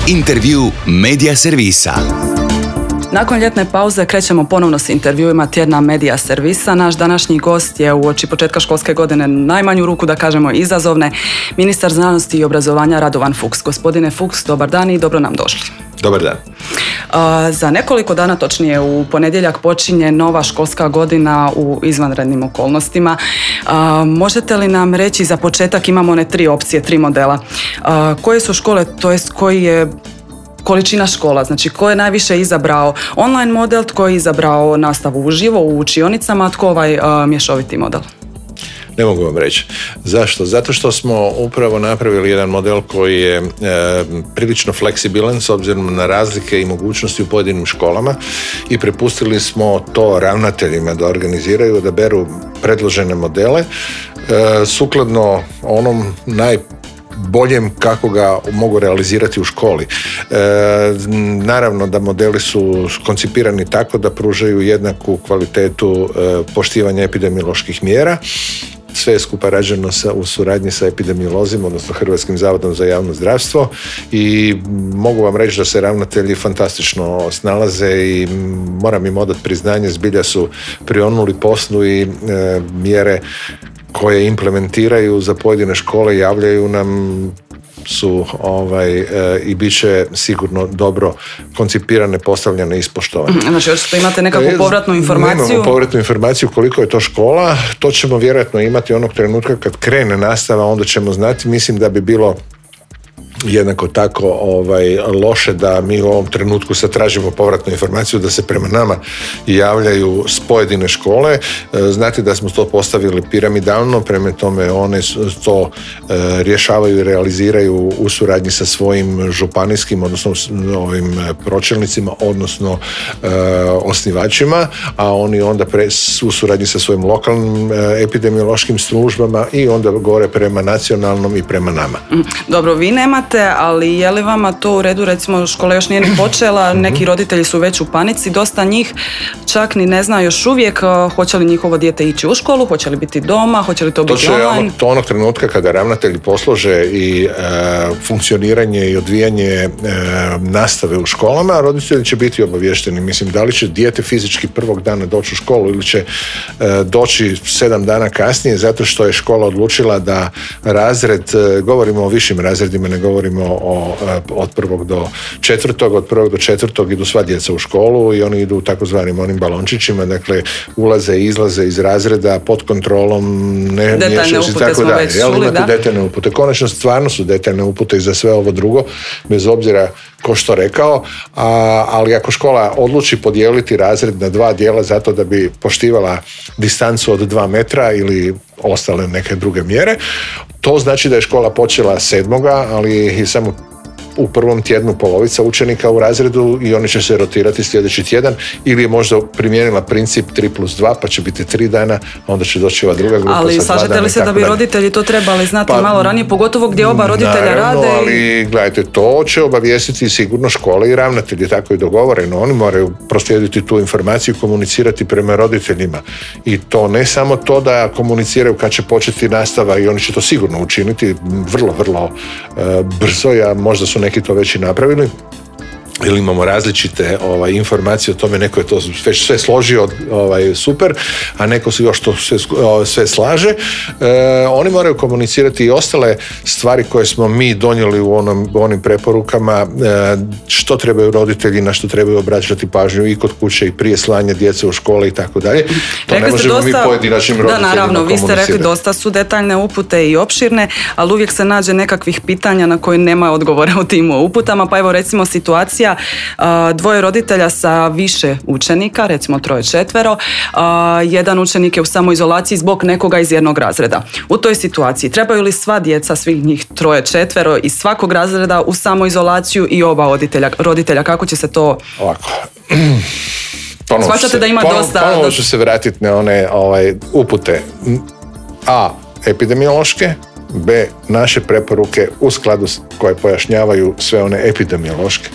Intervju Medija servisa. Nakon ljetne pauze krećemo ponovno s intervjuima tjedna Medija servisa. Naš današnji gost je uoči početka školske godine najmanju ruku da kažemo izazovne, ministar znanosti i obrazovanja Radovan Fuchs. Gospodine Fuchs, dobar dan i dobro nam došli. Dobar dan. Za nekoliko dana, točnije u ponedjeljak, počinje nova školska godina u izvanrednim okolnostima. Možete li nam reći, za početak imamo one 3 opcije, 3 modela. Koje su škole, to jest koji je količina škola, znači tko je najviše izabrao online model, tko je izabrao nastavu uživo u učionicama, a tko ovaj mješoviti model? Ne mogu vam reći. Zašto? Zato što smo upravo napravili jedan model koji je prilično fleksibilan s obzirom na razlike i mogućnosti u pojedinim školama i prepustili smo to ravnateljima da organiziraju, da beru predložene modele sukladno onom najboljem kako ga mogu realizirati u školi. Naravno da modeli su koncipirani tako da pružaju jednaku kvalitetu poštivanja epidemioloških mjera. Sve je skupa rađeno u suradnji sa epidemiolozima, odnosno Hrvatskim zavodom za javno zdravstvo, i mogu vam reći da se ravnatelji fantastično snalaze i moram im odati priznanje, zbilja su prionuli poslu i mjere koje implementiraju za pojedine škole javljaju nam su i bit će sigurno dobro koncipirane, postavljene i ispoštovane. Znači, očito imate nekakvu povratnu informaciju? Nemamo povratnu informaciju koliko je to škola, to ćemo vjerojatno imati onog trenutka kad krene nastava, onda ćemo znati. Mislim da bi bilo jednako tako loše da mi u ovom trenutku sad tražimo povratnu informaciju da se prema nama javljaju s pojedine škole. Znate da smo to postavili piramidalno, prema tome one to rješavaju i realiziraju u suradnji sa svojim županijskim, odnosno ovim pročelnicima, odnosno osnivačima, a oni onda u suradnji sa svojim lokalnim epidemiološkim službama i onda gore prema nacionalnom i prema nama. Dobro, vi nemate, ali je li vama to u redu? Recimo, škola još nije ni počela, neki roditelji su već u panici, dosta njih čak ni ne zna još uvijek hoće li njihovo dijete ići u školu, hoće li biti doma, hoće li to biti online. To onog trenutka kada ravnatelji poslože i funkcioniranje i odvijanje nastave u školama, roditelji će biti obavješteni. Mislim, da li će dijete fizički prvog dana doći u školu ili će doći 7 dana kasnije, zato što je škola odlučila da razred, govorimo o višim razredima, ne govorimo od 1. do 4. Od 1. do 4. idu sva djeca u školu i oni idu u takozvanim onim balončićima, dakle ulaze i izlaze iz razreda pod kontrolom, ne miješaju se i tako dalje. Imate detaljne upute. Konačno stvarno su detaljne upute i za sve ovo drugo, bez obzira ko što rekao, ali ako škola odluči podijeliti razred na 2 dijela zato da bi poštivala distancu od 2 metra ili ostale neke druge mjere, to znači da je škola počela 7. ali i samo u prvom tjednu polovica učenika u razredu i oni će se rotirati sljedeći tjedan, ili je možda primijenila princip 3+2 pa će biti 3 dana, a onda će doći ova druga grupa. Ali slažete li se da bi roditelji to trebali znati malo ranije, pogotovo gdje oba roditelja rade? Ali gledajte, to će obavijestiti sigurno škole i ravnatelji, tako je dogovoreno. Oni moraju proslijediti tu informaciju i komunicirati prema roditeljima. I to ne samo to da komuniciraju kad će početi nastava, i oni će to sigurno učiniti vrlo, vrlo brzo, možda su neki to već i napravili, ili imamo različite informacije o tome, neko je to već sve složio super, a neko se još to sve slaže. Oni moraju komunicirati i ostale stvari koje smo mi donijeli u onim preporukama, što trebaju roditelji, na što trebaju obraćati pažnju i kod kuće i prije slanja djece u škole i tako dalje. To ne možemo mi pojedinačnim roditeljima komunicirati. Da, naravno, vi ste rekli dosta su detaljne upute i opširne, ali uvijek se nađe nekakvih pitanja na koje nema odgovora u tim uputama, pa evo recimo situacija 2 roditelja sa više učenika, recimo 3-4, jedan učenik je u samoizolaciji zbog nekoga iz jednog razreda. U toj situaciji trebaju li sva djeca, svih njih 3-4 iz svakog razreda u samoizolaciju i oba roditelja? Kako će se to... Ovako. Shvaćate da ima dosta... Ponovo ću se vratiti na one upute. A, epidemiološke, B, naše preporuke u skladu koje pojašnjavaju sve one epidemiološke.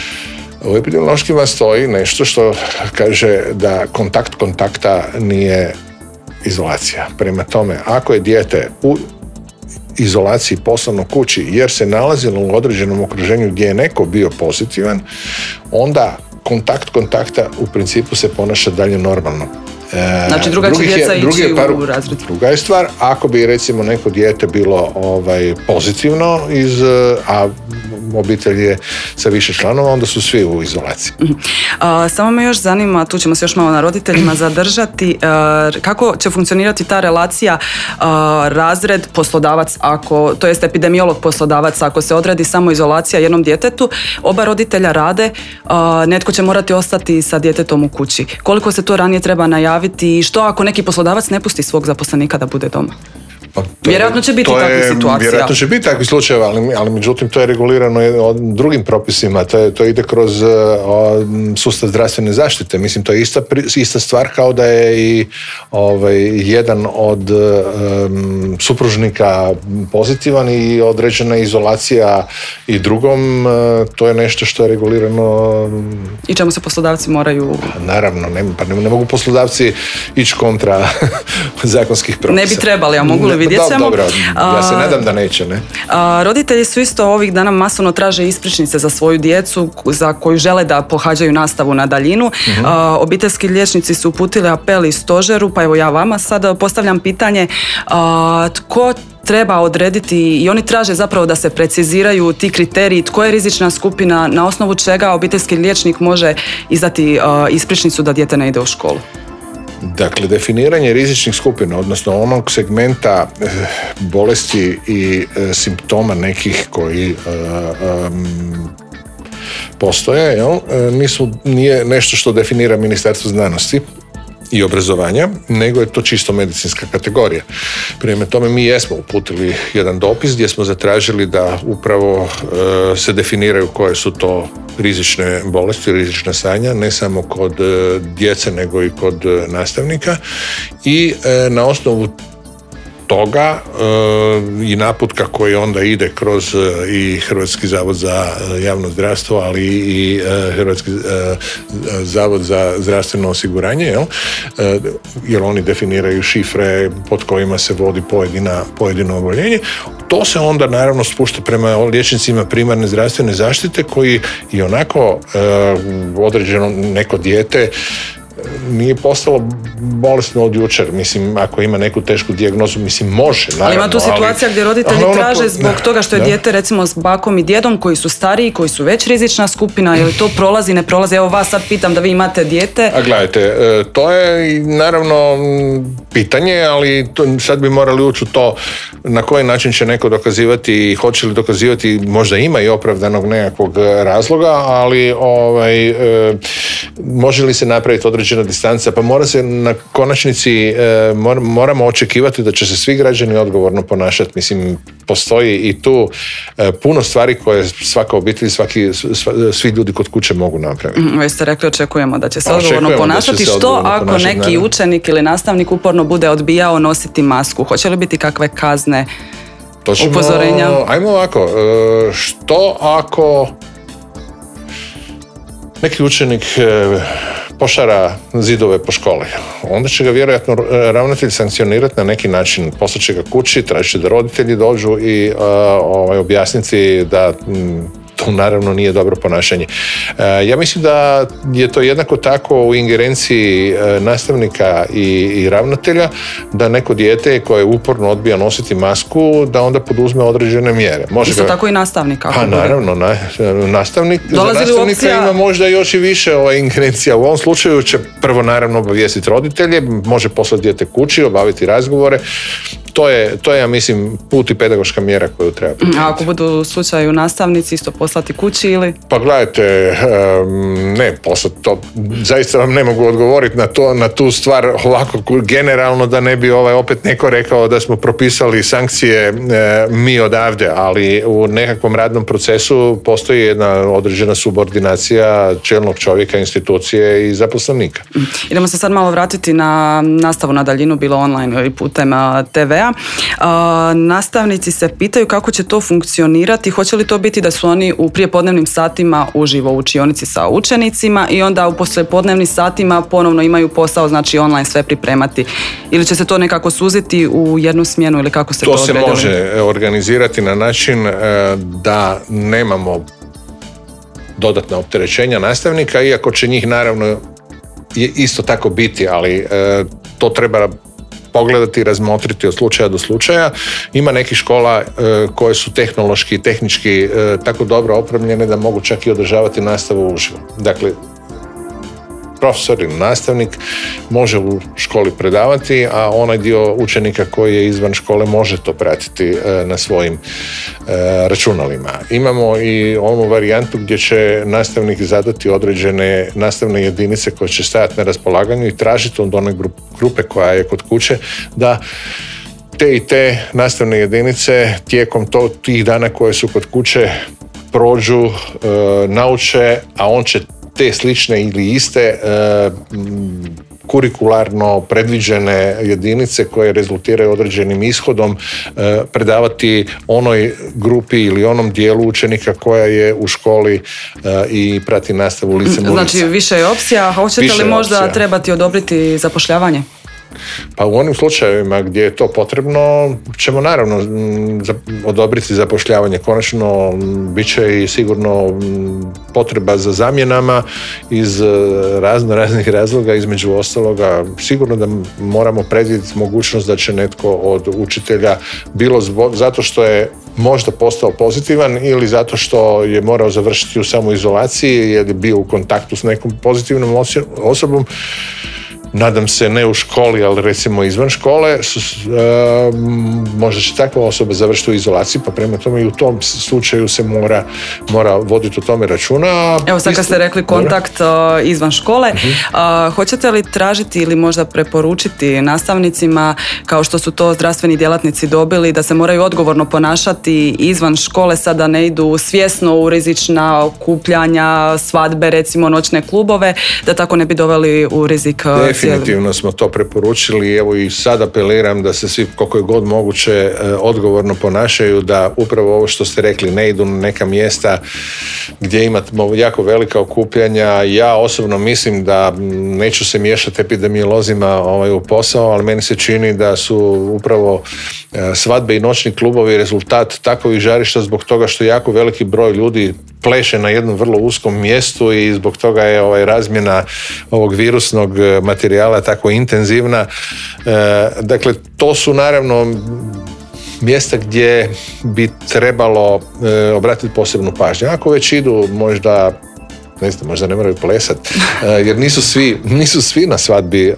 U epidemiološkima stoji nešto što kaže da kontakt kontakta nije izolacija. Prema tome, ako je dijete izolaciji poslovno kući jer se nalazilo u određenom okruženju gdje je neko bio pozitivan, onda kontakta u principu se ponaša dalje normalno. Znači druga će djeca ići u razred. Druga je stvar, ako bi recimo neko dijete bilo pozitivno a obitelj je sa više članova, onda su svi u izolaciji. Samo me još zanima, tu ćemo se još malo na roditeljima zadržati, kako će funkcionirati ta relacija razred poslodavac, to jest epidemiolog poslodavac, ako se odredi samo izolacija jednom djetetu, oba roditelja rade, netko će morati ostati sa djetetom u kući. Koliko se to ranije treba najaviti i što ako neki poslodavac ne pusti svog zaposlenika da bude doma? Vjerojatno će biti takvih situacija. Vjerojatno će biti takvih slučajeva, ali međutim to je regulirano drugim propisima, to ide kroz sustav zdravstvene zaštite. Mislim, to je ista stvar kao da je i jedan od supružnika pozitivan i određena izolacija i drugom, to je nešto što je regulirano. I čemu se poslodavci moraju... Naravno, ne mogu poslodavci ići kontra zakonskih propisa. Ne bi trebali, a mogu li vidjeti samo? Dobro, ja se nadam da neće, ne? Roditelji su isto ovih dana masovno traže ispričnice za svoju djecu za koju žele da pohađaju nastavu na daljinu. Obiteljski liječnici su uputili apel iz stožeru, pa evo ja vama sad postavljam pitanje tko treba odrediti i oni traže zapravo da se preciziraju ti kriteriji, tko je rizična skupina, na osnovu čega obiteljski liječnik može izdati ispričnicu da dijete ne ide u školu. Dakle, definiranje rizičnih skupina, odnosno onog segmenta bolesti i simptoma nekih koji postoje, nije nešto što definira Ministarstvo znanosti i obrazovanja, nego je to čisto medicinska kategorija. Prema tome mi jesmo uputili jedan dopis gdje smo zatražili da upravo se definiraju koje su to rizične bolesti, rizična stanja, ne samo kod djece nego i kod nastavnika i na osnovu toga i naputka koji onda ide kroz i Hrvatski zavod za javno zdravstvo, ali i Hrvatski zavod za zdravstveno osiguranje, jer oni definiraju šifre pod kojima se vodi pojedino oboljenje. To se onda naravno spušta prema liječnicima primarne zdravstvene zaštite koji i onako određeno neko dijete nije postalo bolesno od jučer. Mislim, ako ima neku tešku dijagnozu, mislim, može, naravno. Ali ima tu situacija gdje roditelji traže zbog toga što je dijete, recimo, s bakom i djedom koji su stariji, koji su već rizična skupina, ili to prolazi, ne prolazi? Evo vas sad pitam da vi imate dijete. A gledajte, to je naravno pitanje, ali sad bi morali ući u to na koji način će neko dokazivati i hoće li dokazivati, možda ima i opravdanog nekakvog razloga, ali može li se napraviti određena distanca, pa mora se na konačnici moramo očekivati da će se svi građani odgovorno ponašati. Mislim, postoji i tu puno stvari koje svaka obitelj, svi ljudi kod kuće mogu napraviti. Vi ste rekli očekujemo da će se odgovorno ponašati. Što ako neki učenik ili nastavnik uporno bude odbijao nositi masku? Hoće li biti kakve kazne, upozorenja? Ajmo ovako, što ako neki učenik pošara zidove po školi, onda će ga vjerojatno ravnatelj sankcionirati na neki način, poslat će ga kući, tražit će da roditelji dođu i objasniti da to naravno nije dobro ponašanje. Ja mislim da je to jednako tako u ingerenciji nastavnika i ravnatelja, da neko dijete koje uporno odbija nositi masku, da onda poduzme određene mjere. Isto tako i nastavnika. Pa naravno, nastavnik, za nastavnika ima možda još i više ingerencija. U ovom slučaju će prvo naravno obavijestiti roditelje, može poslati dijete kući, obaviti razgovore. To je, ja mislim, put i pedagoška mjera koju treba. A ako budu u slučaju nastavnici isto poslati kući ili? Pa gledajte, ne poslati to. Zaista vam ne mogu odgovoriti na tu stvar ovako generalno, da ne bi opet neko rekao da smo propisali sankcije mi odavde, ali u nekakvom radnom procesu postoji jedna određena subordinacija čelnog čovjeka, institucije i zaposlenika. Idemo se sad malo vratiti na nastavu na daljinu, bilo online ili putem TV-a. OPT-a. Nastavnici se pitaju kako će to funkcionirati, hoće li to biti da su oni u prijepodnevnim satima uživo u učionici sa učenicima i onda u poslijepodnevnim satima ponovno imaju posao, znači online sve pripremati, ili će se to nekako suziti u jednu smjenu ili kako se to odredili? To se može organizirati na način da nemamo dodatna opterećenja nastavnika, iako će njih naravno isto tako biti, ali to treba pogledati i razmotriti od slučaja do slučaja. Ima nekih škola koje su tehnološki i tehnički tako dobro opremljene da mogu čak i održavati nastavu uživo. Dakle, profesor ili nastavnik može u školi predavati, a onaj dio učenika koji je izvan škole može to pratiti na svojim računalima. Imamo i onu varijantu gdje će nastavnik zadati određene nastavne jedinice koje će stajati na raspolaganju i tražiti od one grupe koja je kod kuće da te i te nastavne jedinice tijekom tih dana koje su kod kuće prođu, nauče, a on će te slične ili iste kurikularno predviđene jedinice koje rezultiraju određenim ishodom predavati onoj grupi ili onom dijelu učenika koja je u školi i prati nastavu licem u lice. Znači više je opcija, a hoćete li možda trebati odobriti zapošljavanje? Pa u onim slučajevima gdje je to potrebno ćemo naravno odobriti zapošljavanje. Konačno bit će i sigurno potreba za zamjenama iz raznih razloga, između ostaloga sigurno da moramo predvidjeti mogućnost da će netko od učitelja bilo zato što je možda postao pozitivan ili zato što je morao završiti u samoizolaciji jer je bio u kontaktu s nekom pozitivnom osobom, nadam se ne u školi, ali recimo izvan škole, možda će takva osoba završiti u izolaciji, pa prema tome i u tom slučaju se mora voditi o tome računa. Evo sad kad ste rekli kontakt izvan škole, hoćete li tražiti ili možda preporučiti nastavnicima, kao što su to zdravstveni djelatnici dobili, da se moraju odgovorno ponašati izvan škole, sad da ne idu svjesno u rizična okupljanja, svadbe, recimo noćne klubove, da tako ne bi doveli u rizik? Definitivno smo to preporučili, evo i sad apeliram da se svi koliko je god moguće odgovorno ponašaju, da upravo ovo što ste rekli ne idu na neka mjesta gdje imamo jako velika okupljanja. Ja osobno mislim da neću se miješati epidemiolozima u posao, ali meni se čini da su upravo svadbe i noćni klubovi rezultat takovih žarišta zbog toga što jako veliki broj ljudi pleše na jednom vrlo uskom mjestu i zbog toga je razmjena ovog virusnog materijala tako intenzivna. Dakle, to su naravno mjesta gdje bi trebalo obratiti posebnu pažnju. Ako već idu možda ne moraju plesati, jer nisu svi na svadbi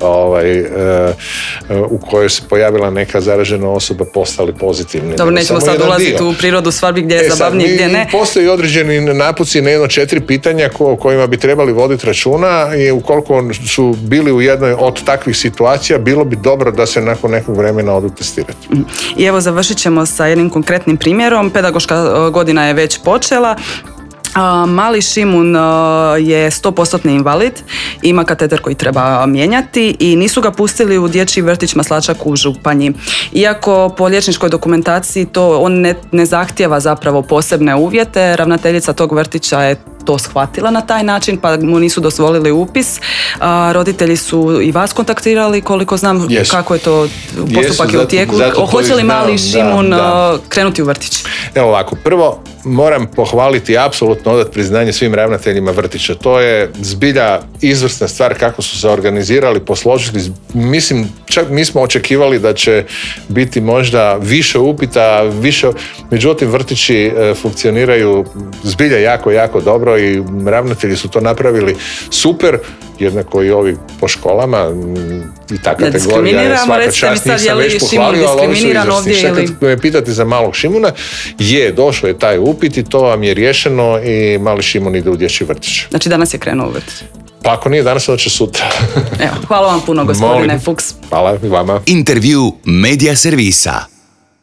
u kojoj se pojavila neka zaražena osoba postali pozitivni. Dobro, nećemo sad ulaziti u prirodu svadbi gdje je zabavnije, gdje ne. Postoji određeni napuci na 4 pitanja o kojima bi trebali voditi računa i ukoliko su bili u jednoj od takvih situacija, bilo bi dobro da se nakon nekog vremena odu testirati. I evo završit ćemo sa jednim konkretnim primjerom. Pedagoška godina je već počela. Mali Šimun je 100% invalid, ima kateter koji treba mijenjati i nisu ga pustili u dječji vrtić Maslačak u Županji. Iako po liječničkoj dokumentaciji on ne zahtijeva zapravo posebne uvjete, ravnateljica tog vrtića je to shvatila na taj način pa mu nisu dozvolili upis. Roditelji su i vas kontaktirali, koliko znam, kako je to postupak je u tijeku. Hoće li mali Šimun krenuti u vrtić? Evo ovako, prvo moram pohvaliti, apsolutno odati priznanje svim ravnateljima vrtića. To je zbilja izvrsna stvar kako su se organizirali, posložili. Mislim, čak nismo očekivali da će biti možda više upita, međutim vrtići funkcioniraju zbilja jako, jako dobro i ravnatelji su to napravili super, jednako i ovi po školama i ta kategorija je svaka čast, nisam već pohvalio, ali ovi su izvrsni. Šta kad me pitati za malog Šimuna, došao je taj upit i to vam je riješeno i mali Šimun ide u dječji vrtić. Znači danas je krenuo u vrtić? Pa ako nije danas, onda će sutra. Evo, hvala vam puno, gospodine Fuchs. Hvala i vama. Intervju Media servisa.